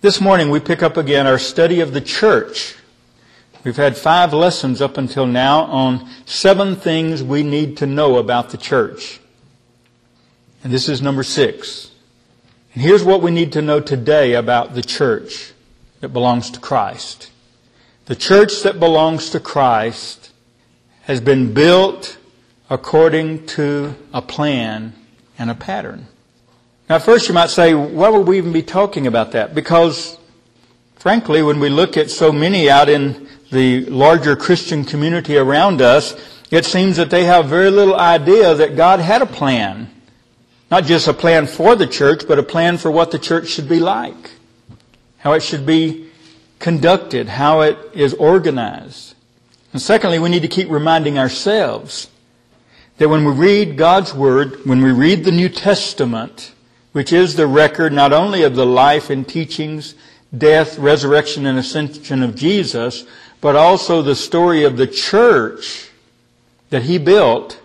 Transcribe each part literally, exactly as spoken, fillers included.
This morning we pick up again our study of the church. We've had five lessons up until now on seven things we need to know about the church. And this is number six. And here's what we need to know today about the church that belongs to Christ. The church that belongs to Christ has been built according to a plan and a pattern. Now, at first you might say, why would we even be talking about that? Because, frankly, when we look at so many out in the larger Christian community around us, it seems that they have very little idea that God had a plan. Not just a plan for the church, but a plan for what the church should be like. How it should be conducted, how it is organized. And secondly, we need to keep reminding ourselves that when we read God's Word, when we read the New Testament, which is the record not only of the life and teachings, death, resurrection, and ascension of Jesus, but also the story of the church that He built.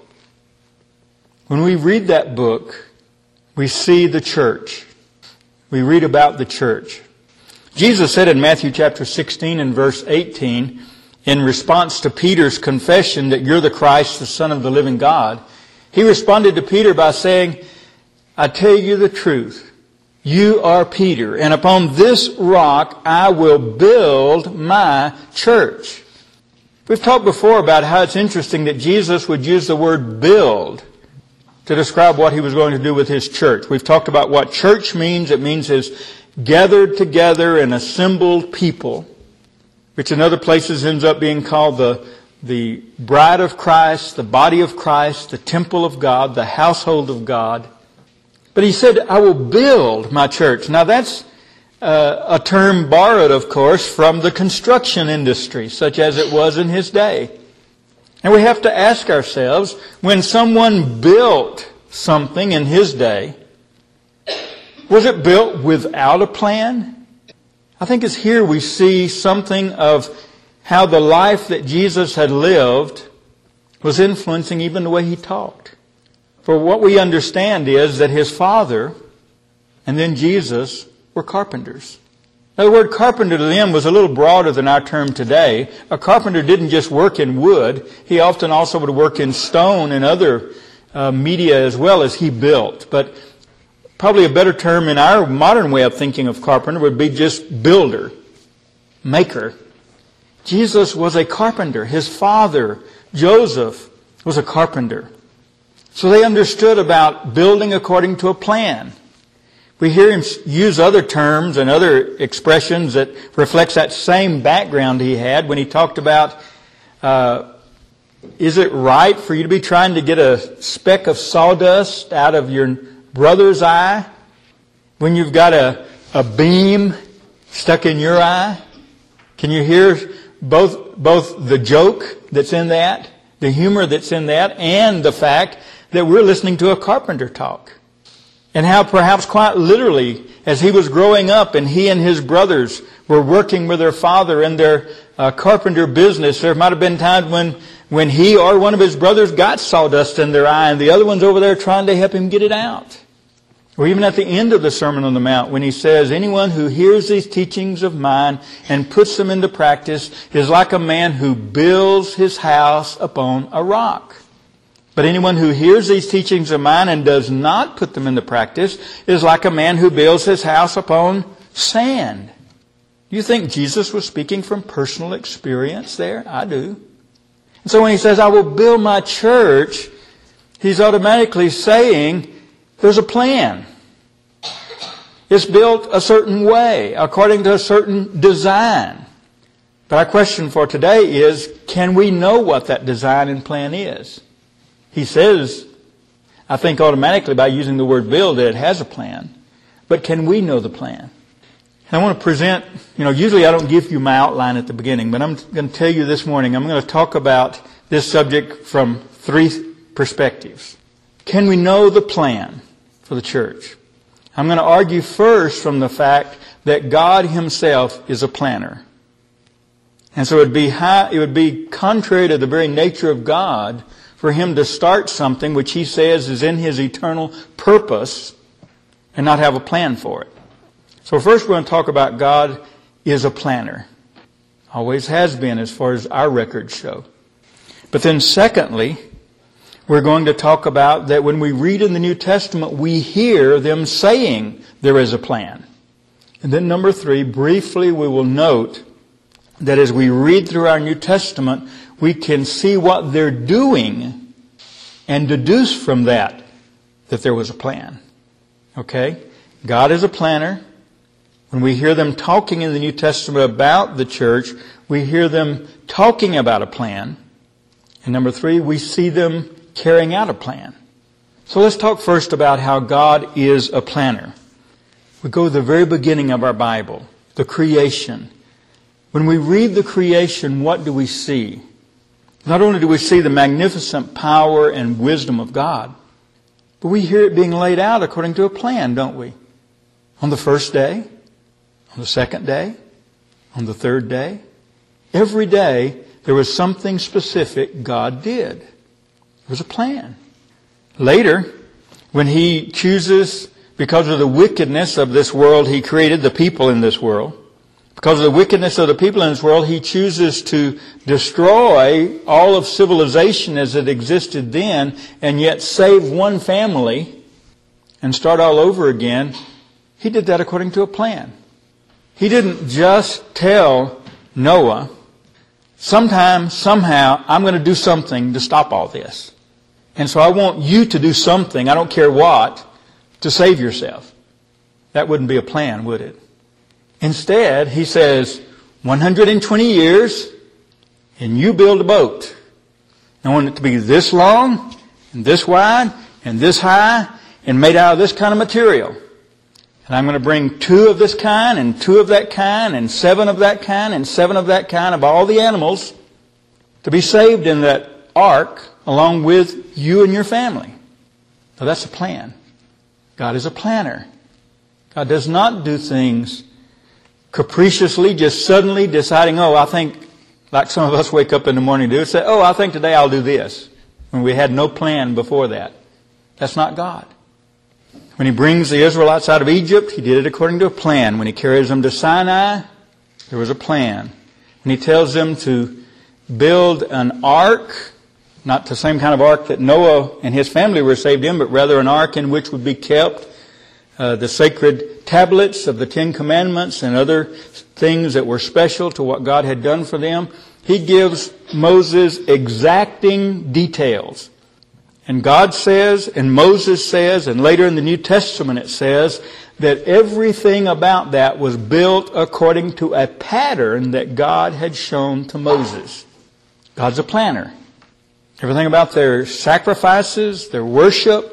When we read that book, we see the church. We read about the church. Jesus said in Matthew chapter sixteen and verse eighteen, in response to Peter's confession that you're the Christ, the Son of the living God, He responded to Peter by saying, I tell you the truth, you are Peter, and upon this rock I will build my church. We've talked before about how it's interesting that Jesus would use the word build to describe what He was going to do with His church. We've talked about what church means. It means His gathered together and assembled people, which in other places ends up being called the, the bride of Christ, the body of Christ, the temple of God, the household of God. But He said, I will build my church. Now that's uh, a term borrowed, of course, from the construction industry, such as it was in His day. And we have to ask ourselves, when someone built something in His day, was it built without a plan? I think it's here we see something of how the life that Jesus had lived was influencing even the way He talked. For what we understand is that His Father and then Jesus were carpenters. Now, the word carpenter to them was a little broader than our term today. A carpenter didn't just work in wood. He often also would work in stone and other uh, media as well as he built. But probably a better term in our modern way of thinking of carpenter would be just builder, maker. Jesus was a carpenter. His father, Joseph, was a carpenter. So they understood about building according to a plan. We hear Him use other terms and other expressions that reflects that same background He had when He talked about, uh, is it right for you to be trying to get a speck of sawdust out of your brother's eye when you've got a, a beam stuck in your eye? Can you hear both, both the joke that's in that, the humor that's in that, and the fact that we're listening to a carpenter talk? And how perhaps quite literally, as he was growing up and he and his brothers were working with their father in their uh, carpenter business, there might have been times when, when he or one of his brothers got sawdust in their eye and the other one's over there trying to help him get it out. Or even at the end of the Sermon on the Mount when He says, anyone who hears these teachings of mine and puts them into practice is like a man who builds his house upon a rock. But anyone who hears these teachings of mine and does not put them into practice is like a man who builds his house upon sand. Do you think Jesus was speaking from personal experience there? I do. And so when He says, I will build my church, He's automatically saying there's a plan. It's built a certain way, according to a certain design. But our question for today is, can we know what that design and plan is? He says, I think automatically by using the word build, that it has a plan. But can we know the plan? And I want to present, you know, usually I don't give you my outline at the beginning, but I'm going to tell you this morning, I'm going to talk about this subject from three perspectives. Can we know the plan for the church? I'm going to argue first from the fact that God Himself is a planner. And so it would be high, it would be contrary to the very nature of God for Him to start something which He says is in His eternal purpose and not have a plan for it. So first we're going to talk about God is a planner. Always has been as far as our records show. But then secondly, we're going to talk about that when we read in the New Testament, we hear them saying there is a plan. And then number three, briefly we will note that as we read through our New Testament, we can see what they're doing and deduce from that that there was a plan. Okay? God is a planner. When we hear them talking in the New Testament about the church, we hear them talking about a plan. And number three, we see them carrying out a plan. So let's talk first about how God is a planner. We go to the very beginning of our Bible, the creation. When we read the creation, what do we see? Not only do we see the magnificent power and wisdom of God, but we hear it being laid out according to a plan, don't we? On the first day, on the second day, on the third day. Every day there was something specific God did. There was a plan. Later, when He chooses, because of the wickedness of this world He created, the people in this world, because of the wickedness of the people in this world, He chooses to destroy all of civilization as it existed then, and yet save one family and start all over again. He did that according to a plan. He didn't just tell Noah, sometime, somehow, I'm going to do something to stop all this. And so I want you to do something, I don't care what, to save yourself. That wouldn't be a plan, would it? Instead, He says, one hundred twenty years, and you build a boat. I want it to be this long, and this wide, and this high, and made out of this kind of material. And I'm going to bring two of this kind, and two of that kind, and seven of that kind, and seven of that kind of all the animals to be saved in that ark along with you and your family. So that's a plan. God is a planner. God does not do things capriciously, just suddenly deciding, oh, I think, like some of us wake up in the morning and do, say, oh, I think today I'll do this, when we had no plan before that. That's not God. When He brings the Israelites out of Egypt, He did it according to a plan. When He carries them to Sinai, there was a plan. When He tells them to build an ark, not the same kind of ark that Noah and his family were saved in, but rather an ark in which would be kept uh, the sacred tablets of the Ten Commandments and other things that were special to what God had done for them, He gives Moses exacting details. And God says, and Moses says, and later in the New Testament it says, that everything about that was built according to a pattern that God had shown to Moses. God's a planner. Everything about their sacrifices, their worship,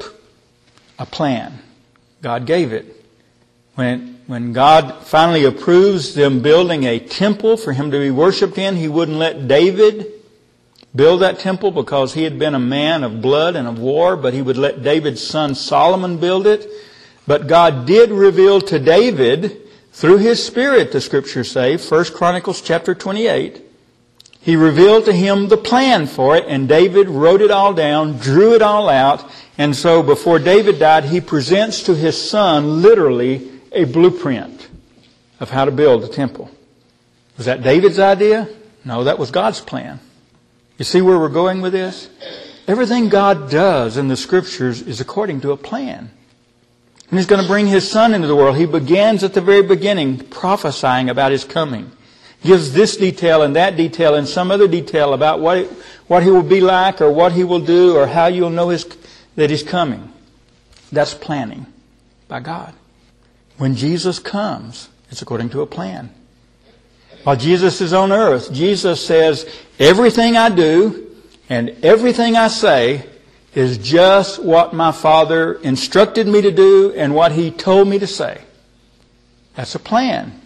a plan. God gave it. When, when God finally approves them building a temple for Him to be worshipped in, He wouldn't let David build that temple because he had been a man of blood and of war, but He would let David's son Solomon build it. But God did reveal to David, through His Spirit, the Scriptures say, First Chronicles chapter twenty-eight, He revealed to him the plan for it, and David wrote it all down, drew it all out, and so before David died, he presents to his son, literally, a blueprint of how to build the temple. Was that David's idea? No, that was God's plan. You see where we're going with this? Everything God does in the Scriptures is according to a plan. And He's going to bring His Son into the world. He begins at the very beginning prophesying about His coming. Gives this detail and that detail and some other detail about what it, what He will be like or what He will do or how you'll know his, that He's coming. That's planning by God. When Jesus comes, it's according to a plan. While Jesus is on earth, Jesus says, everything I do and everything I say is just what my Father instructed me to do and what He told me to say. That's a plan.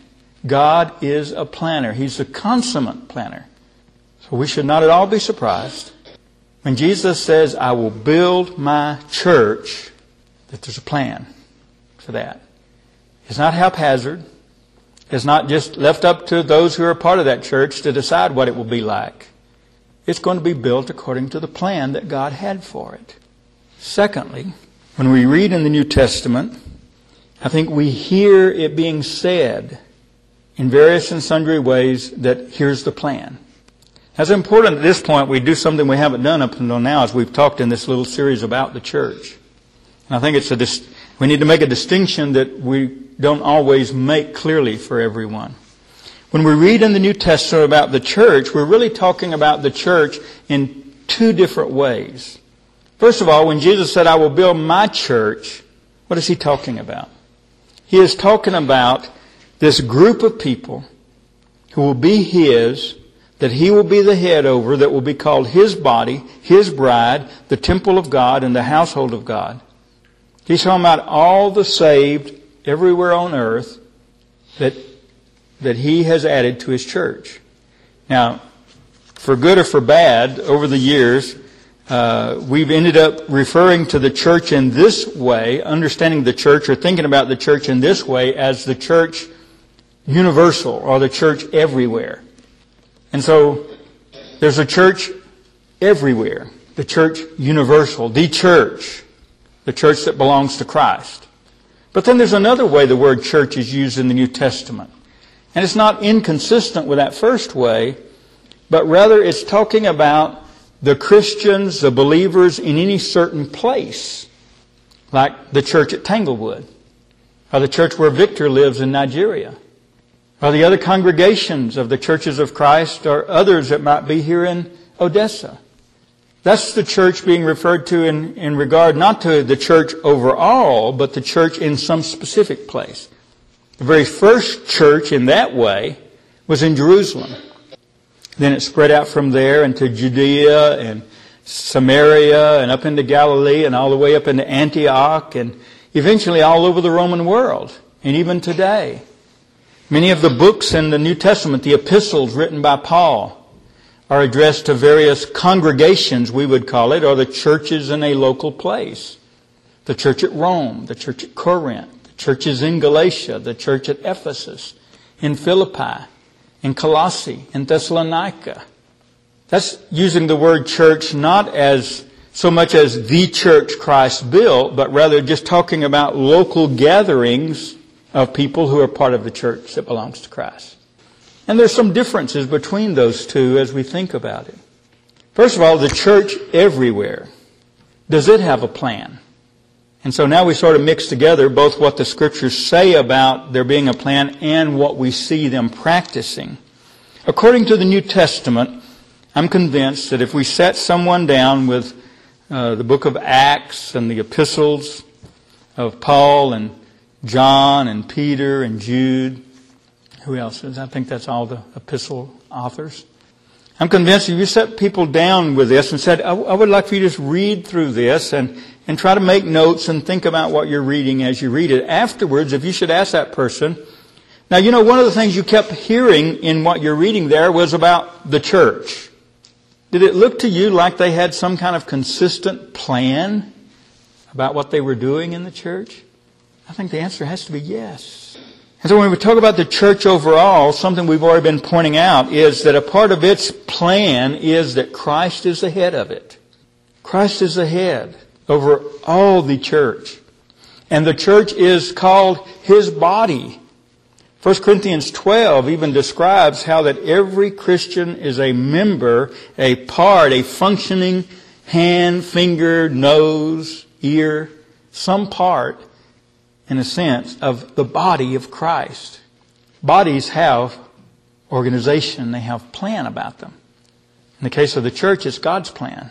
God is a planner. He's a consummate planner. So we should not at all be surprised when Jesus says, I will build my church, that there's a plan for that. It's not haphazard. It's not just left up to those who are part of that church to decide what it will be like. It's going to be built according to the plan that God had for it. Secondly, when we read in the New Testament I think we hear it being said in various and sundry ways that here's the plan. It's important at this point we do something we haven't done up until now as we've talked in this little series about the church. And I think it's a dis- we need to make a distinction that we don't always make clearly for everyone. When we read in the New Testament about the church, we're really talking about the church in two different ways. First of all, when Jesus said, I will build my church, what is he talking about? He is talking about this group of people who will be his, that he will be the head over, that will be called his body, his bride, the temple of God, and the household of God. He's talking about all the saved everywhere on earth that, that he has added to his church. Now, for good or for bad, over the years, uh, we've ended up referring to the church in this way, understanding the church or thinking about the church in this way as the church universal or the church everywhere. And so there's a church everywhere, the church universal, the church, the church that belongs to Christ. But then there's another way the word church is used in the New Testament. And it's not inconsistent with that first way, but rather it's talking about the Christians, the believers in any certain place, like the church at Tanglewood, or the church where Victor lives in Nigeria, or the other congregations of the churches of Christ, or others that might be here in Odessa. That's the church being referred to in, in regard not to the church overall, but the church in some specific place. The very first church in that way was in Jerusalem. Then it spread out from there into Judea and Samaria and up into Galilee and all the way up into Antioch and eventually all over the Roman world and even today. Many of the books in the New Testament, the epistles written by Paul, are addressed to various congregations, we would call it, or the churches in a local place. The church at Rome, the church at Corinth, the churches in Galatia, the church at Ephesus, in Philippi, in Colossae, in Thessalonica. That's using the word church not as so much as the church Christ built, but rather just talking about local gatherings of people who are part of the church that belongs to Christ. And there's some differences between those two as we think about it. First of all, the church everywhere. Does it have a plan? And so now we sort of mix together both what the Scriptures say about there being a plan and what we see them practicing. According to the New Testament, I'm convinced that if we sat someone down with uh, the book of Acts and the epistles of Paul and John and Peter and Jude, who else is? I think that's all the epistle authors. I'm convinced if you set people down with this and said, I, I would like for you to just read through this and, and try to make notes and think about what you're reading as you read it. Afterwards, if you should ask that person, now, you know, one of the things you kept hearing in what you're reading there was about the church. Did it look to you like they had some kind of consistent plan about what they were doing in the church? I think the answer has to be yes. And so when we talk about the church overall, something we've already been pointing out is that a part of its plan is that Christ is the head of it. Christ is the head over all the church. And the church is called His body. First Corinthians twelve even describes how that every Christian is a member, a part, a functioning hand, finger, nose, ear, some part, in a sense, of the body of Christ. Bodies have organization. They have plan about them. In the case of the church, it's God's plan.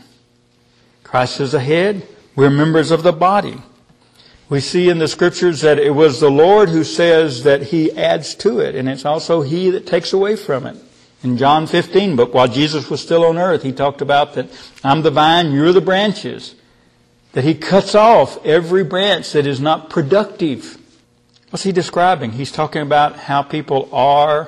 Christ is the head. We're members of the body. We see in the Scriptures that it was the Lord who says that He adds to it, and it's also He that takes away from it. In John fifteen, but while Jesus was still on earth, He talked about that I'm the vine, you're the branches. That He cuts off every branch that is not productive. What's He describing? He's talking about how people are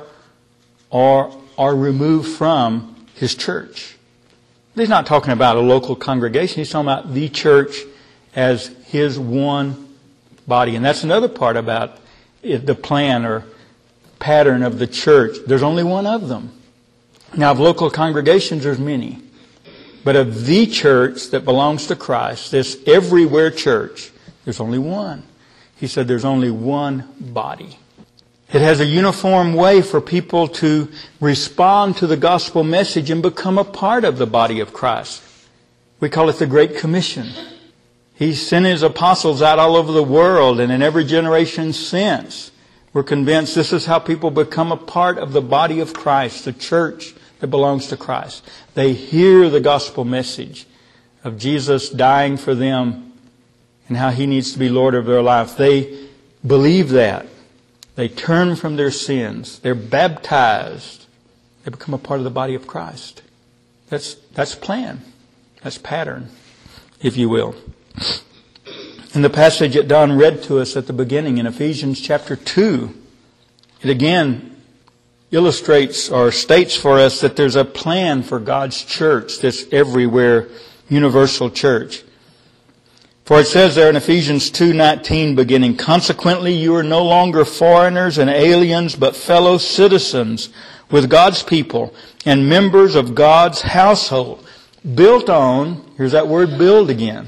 or are removed from His church. He's not talking about a local congregation. He's talking about the church as His one body. And that's another part about it, the plan or pattern of the church. There's only one of them. Now, of local congregations, there's many. But of the church that belongs to Christ, this everywhere church, there's only one. He said there's only one body. It has a uniform way for people to respond to the gospel message and become a part of the body of Christ. We call it the Great Commission. He sent His apostles out all over the world, and in every generation since, we're convinced this is how people become a part of the body of Christ, the church that belongs to Christ. They hear the gospel message of Jesus dying for them and how He needs to be Lord of their life. They believe that. They turn from their sins. They're baptized. They become a part of the body of Christ. That's, that's plan. That's pattern, if you will. In the passage that Don read to us at the beginning in Ephesians chapter two, it again illustrates or states for us that there's a plan for God's church, this everywhere universal church. For it says there in Ephesians two nineteen beginning, "Consequently you are no longer foreigners and aliens, but fellow citizens with God's people and members of God's household, built on," here's that word build again,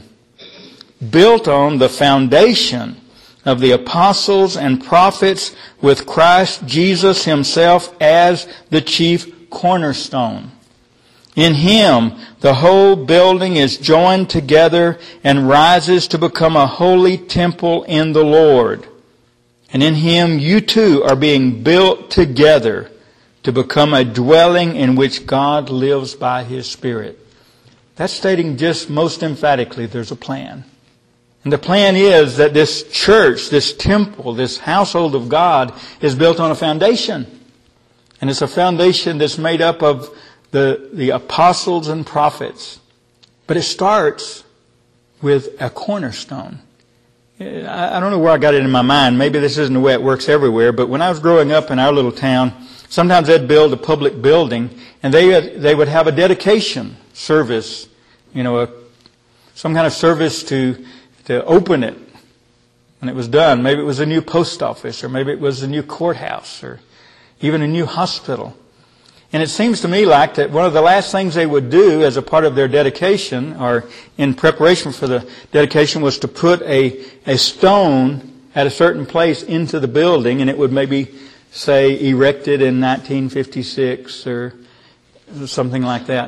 "built on the foundation of the apostles and prophets, with Christ Jesus Himself as the chief cornerstone. In Him, the whole building is joined together and rises to become a holy temple in the Lord. And in Him, you too are being built together to become a dwelling in which God lives by His Spirit." That's stating just most emphatically there's a plan. And the plan is that this church, this temple, this household of God is built on a foundation. And it's a foundation that's made up of the, the apostles and prophets. But it starts with a cornerstone. I, I don't know where I got it in my mind. Maybe this isn't the way it works everywhere. But when I was growing up in our little town, sometimes they'd build a public building and they, they would have a dedication service, you know, a, some kind of service to to open it when it was done. Maybe it was a new post office, or maybe it was a new courthouse, or even a new hospital. And it seems to me like that one of the last things they would do as a part of their dedication, or in preparation for the dedication, was to put a, a stone at a certain place into the building, and it would maybe say erected in nineteen fifty-six or something like that.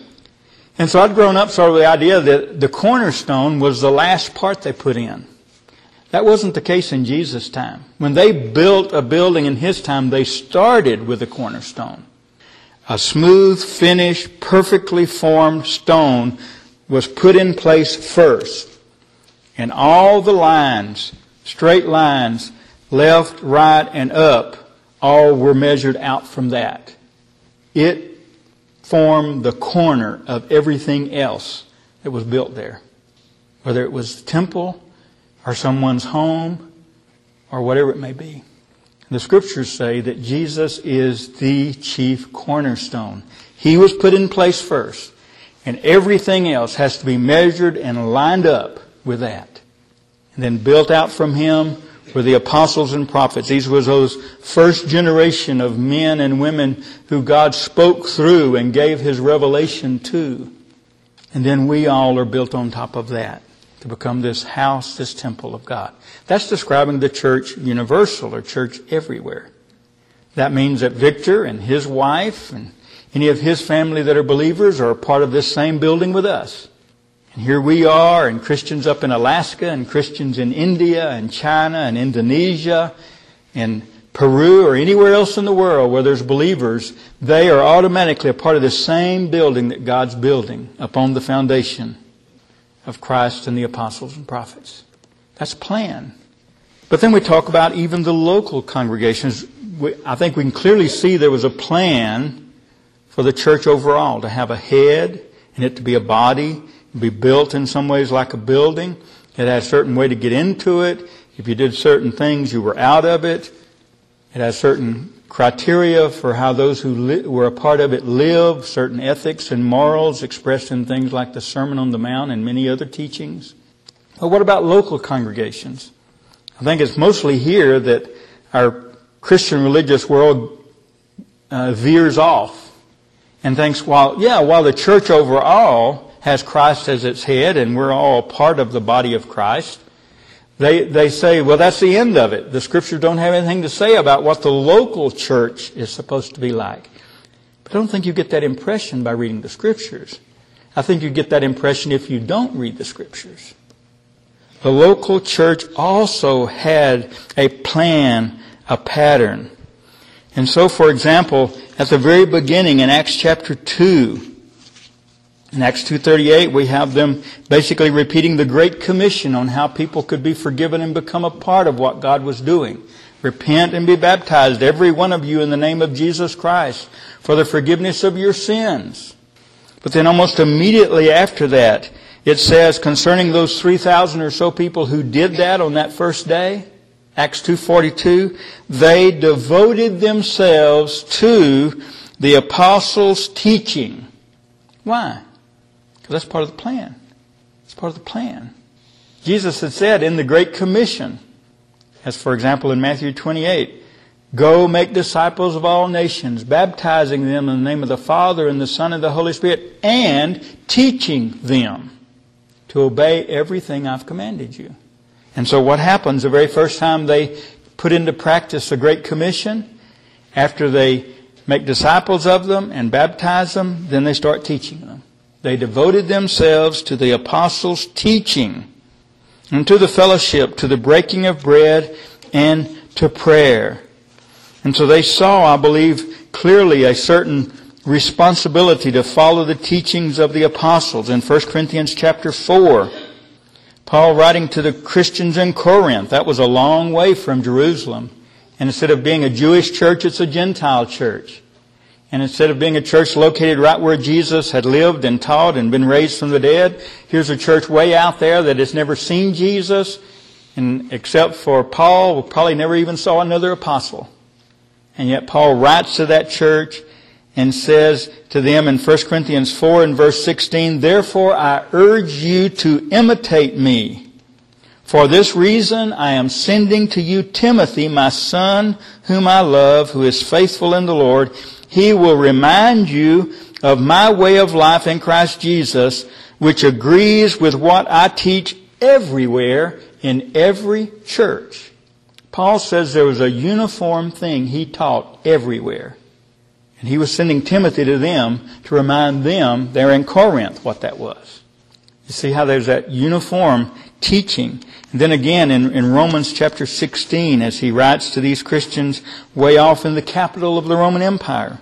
And so I'd grown up sort of with the idea that the cornerstone was the last part they put in. That wasn't the case in Jesus' time. When they built a building in His time, they started with the cornerstone. A smooth, finished, perfectly formed stone was put in place first. And all the lines, straight lines, left, right, and up, all were measured out from that. It formed the corner of everything else that was built there. Whether it was the temple or someone's home or whatever it may be. The Scriptures say that Jesus is the chief cornerstone. He was put in place first, and everything else has to be measured and lined up with that. And then built out from Him were the apostles and prophets. These were those first generation of men and women who God spoke through and gave His revelation to. And then we all are built on top of that to become this house, this temple of God. That's describing the church universal, or church everywhere. That means that Victor and his wife and any of his family that are believers are a part of this same building with us. And here we are, and Christians up in Alaska, and Christians in India, and China, and Indonesia, and Peru, or anywhere else in the world where there's believers. They are automatically a part of the same building that God's building upon the foundation of Christ and the apostles and prophets. That's plan. But then we talk about even the local congregations. I think we can clearly see there was a plan for the church overall, to have a head and it to be a body, be built in some ways like a building. It had a certain way to get into it. If you did certain things, you were out of it. It has certain criteria for how those who li- were a part of it live, certain ethics and morals expressed in things like the Sermon on the Mount and many other teachings. But what about local congregations? I think it's mostly here that our Christian religious world uh, veers off and thinks, well, yeah, while the church overall has Christ as its head, and we're all part of the body of Christ, They, they say, well, that's the end of it. The Scriptures don't have anything to say about what the local church is supposed to be like. But I don't think you get that impression by reading the Scriptures. I think you get that impression if you don't read the Scriptures. The local church also had a plan, a pattern. And so, for example, at the very beginning in Acts chapter two, in Acts two thirty-eight, we have them basically repeating the Great Commission on how people could be forgiven and become a part of what God was doing. Repent and be baptized, every one of you, in the name of Jesus Christ, for the forgiveness of your sins. But then almost immediately after that, it says concerning those three thousand or so people who did that on that first day, Acts two forty-two, they devoted themselves to the apostles' teaching. Why? Because that's part of the plan. It's part of the plan. Jesus had said in the Great Commission, as for example in Matthew twenty-eight, go make disciples of all nations, baptizing them in the name of the Father and the Son and the Holy Spirit, and teaching them to obey everything I've commanded you. And so what happens the very first time they put into practice the Great Commission? After they make disciples of them and baptize them, then they start teaching them. They devoted themselves to the apostles' teaching and to the fellowship, to the breaking of bread, and to prayer. And so they saw, I believe, clearly a certain responsibility to follow the teachings of the apostles. In First Corinthians chapter four, Paul writing to the Christians in Corinth, that was a long way from Jerusalem. And instead of being a Jewish church, it's a Gentile church. And instead of being a church located right where Jesus had lived and taught and been raised from the dead, here's a church way out there that has never seen Jesus, and except for Paul, probably never even saw another apostle. And yet Paul writes to that church and says to them in First Corinthians four and verse sixteen, therefore I urge you to imitate me. For this reason I am sending to you Timothy, my son, whom I love, who is faithful in the Lord. He will remind you of my way of life in Christ Jesus, which agrees with what I teach everywhere in every church. Paul says there was a uniform thing he taught everywhere. And he was sending Timothy to them to remind them there in Corinth what that was. You see how there's that uniform teaching. And then again in, in Romans chapter sixteen, as he writes to these Christians way off in the capital of the Roman Empire.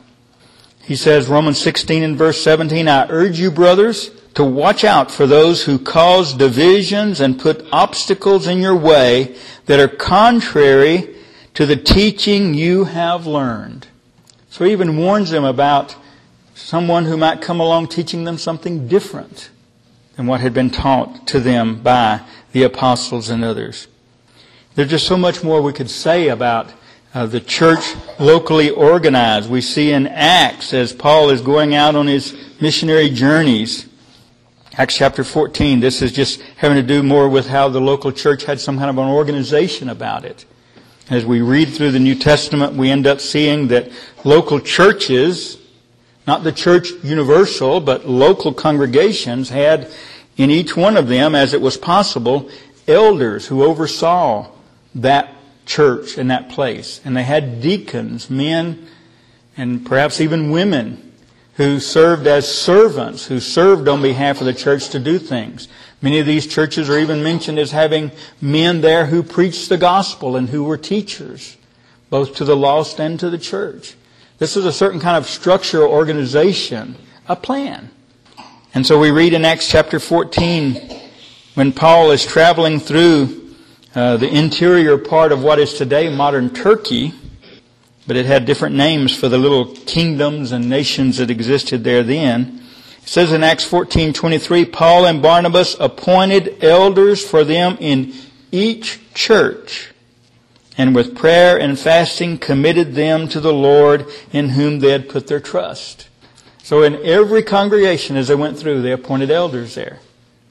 He says, Romans sixteen and verse seventeen, I urge you, brothers, to watch out for those who cause divisions and put obstacles in your way that are contrary to the teaching you have learned. So he even warns them about someone who might come along teaching them something different than what had been taught to them by the apostles and others. There's just so much more we could say about uh, the church locally organized. We see in Acts as Paul is going out on his missionary journeys. Acts chapter fourteen, this is just having to do more with how the local church had some kind of an organization about it. As we read through the New Testament, we end up seeing that local churches, not the church universal, but local congregations had in each one of them, as it was possible, elders who oversaw that church and that place. And they had deacons, men, and perhaps even women who served as servants, who served on behalf of the church to do things. Many of these churches are even mentioned as having men there who preached the gospel and who were teachers, both to the lost and to the church. This is a certain kind of structure or organization, a plan. And so we read in Acts chapter fourteen, when Paul is traveling through uh, the interior part of what is today modern Turkey, but it had different names for the little kingdoms and nations that existed there then. It says in Acts fourteen twenty-three, Paul and Barnabas appointed elders for them in each church, and with prayer and fasting committed them to the Lord in whom they had put their trust. So in every congregation as they went through, they appointed elders there.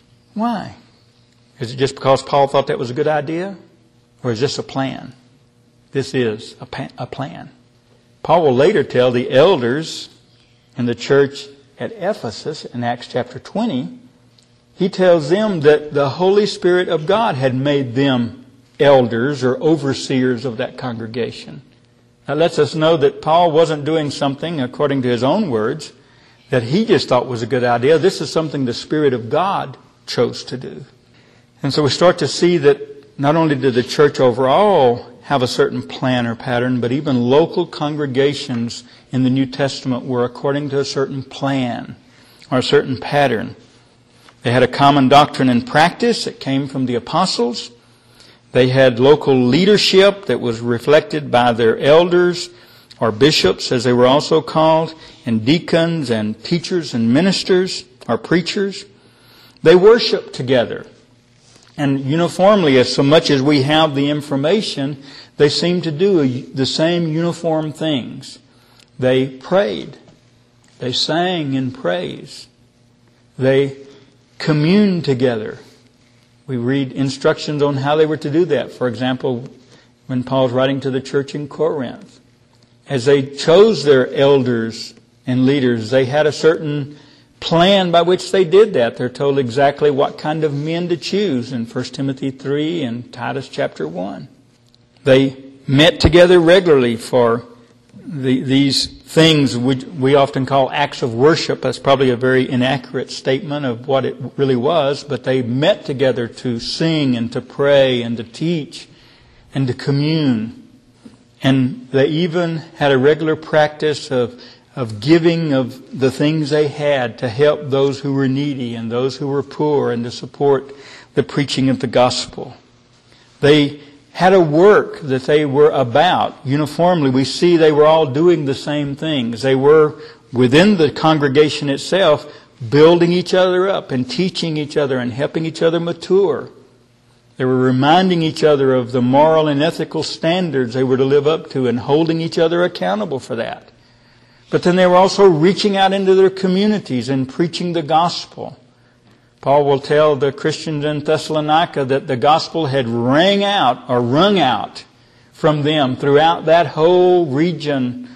Why? Is it just because Paul thought that was a good idea? Or is this a plan? This is a, pa- a plan. Paul will later tell the elders in the church at Ephesus in Acts chapter twenty, he tells them that the Holy Spirit of God had made them elders or overseers of that congregation. That lets us know that Paul wasn't doing something, according to his own words, that he just thought was a good idea. This is something the Spirit of God chose to do. And so we start to see that not only did the church overall have a certain plan or pattern, but even local congregations in the New Testament were according to a certain plan or a certain pattern. They had a common doctrine and practice that came from the apostles. They had local leadership that was reflected by their elders, or bishops as they were also called, and deacons and teachers and ministers or preachers. They worshiped together. And uniformly, as so much as we have the information, they seem to do the same uniform things. They prayed. They sang in praise. They communed together. We read instructions on how they were to do that. For example, when Paul's writing to the church in Corinth, as they chose their elders and leaders, they had a certain plan by which they did that. They're told exactly what kind of men to choose in First Timothy three and Titus chapter one. They met together regularly for the, these things which we often call acts of worship. That's probably a very inaccurate statement of what it really was, but they met together to sing and to pray and to teach and to commune. And they even had a regular practice of of giving of the things they had to help those who were needy and those who were poor and to support the preaching of the gospel. They had a work that they were about. Uniformly, we see they were all doing the same things. They were, within the congregation itself, building each other up and teaching each other and helping each other mature. They were reminding each other of the moral and ethical standards they were to live up to and holding each other accountable for that. But then they were also reaching out into their communities and preaching the gospel. Paul will tell the Christians in Thessalonica that the gospel had rang out or rung out from them throughout that whole region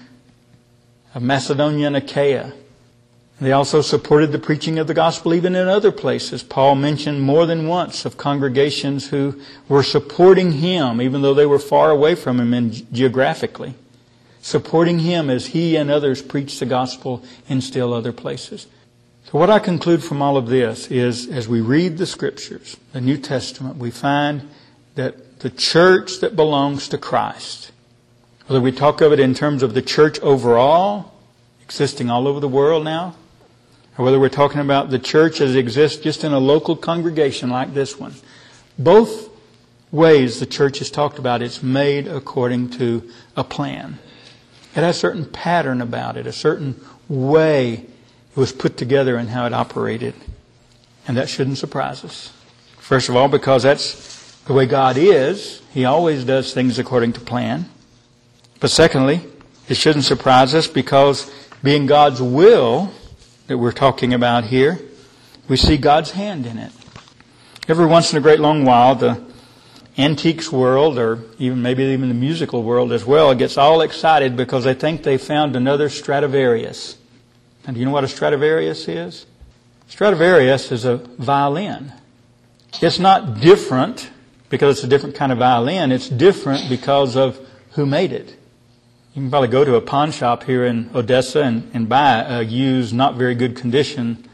of Macedonia and Achaia. They also supported the preaching of the gospel even in other places. Paul mentioned more than once of congregations who were supporting him, even though they were far away from him in geographically. Supporting him as he and others preach the gospel in still other places. So what I conclude from all of this is, as we read the Scriptures, the New Testament, we find that the church that belongs to Christ, whether we talk of it in terms of the church overall, existing all over the world now, or whether we're talking about the church as it exists just in a local congregation like this one, both ways the church is talked about, it's made according to a plan. It has a certain pattern about it, a certain way it was put together and how it operated. And that shouldn't surprise us. First of all, because that's the way God is. He always does things according to plan. But secondly, it shouldn't surprise us because being God's will that we're talking about here, we see God's hand in it. Every once in a great long while, the antiques world, or even maybe even the musical world as well, gets all excited because they think they found another Stradivarius. And do you know what a Stradivarius is? Stradivarius is a violin. It's not different because it's a different kind of violin. It's different because of who made it. You can probably go to a pawn shop here in Odessa and, and buy a used, not very good condition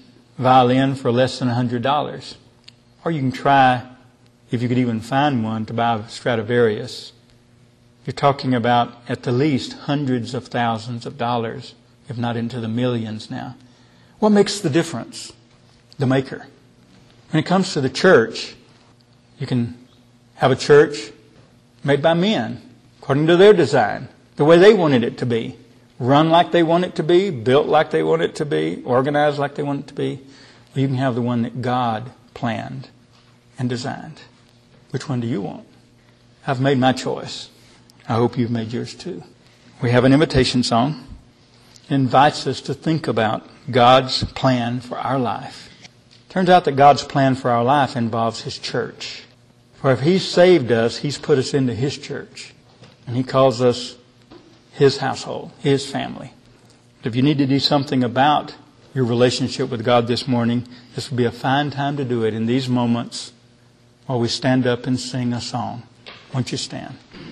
violin for less than one hundred dollars. Or you can try, if you could even find one, to buy a Stradivarius. You're talking about, at the least, hundreds of thousands of dollars, if not into the millions now. What makes the difference? The maker. When it comes to the church, you can have a church made by men, according to their design, the way they wanted it to be. Run like they want it to be, built like they want it to be, organized like they want it to be. Or you can have the one that God planned and designed. Which one do you want? I've made my choice. I hope you've made yours too. We have an invitation song. It invites us to think about God's plan for our life. Turns out that God's plan for our life involves His church. For if He's saved us, He's put us into His church. And He calls us His household, His family. If you need to do something about your relationship with God this morning, this would be a fine time to do it in these moments while we stand up and sing a song. Won't you stand?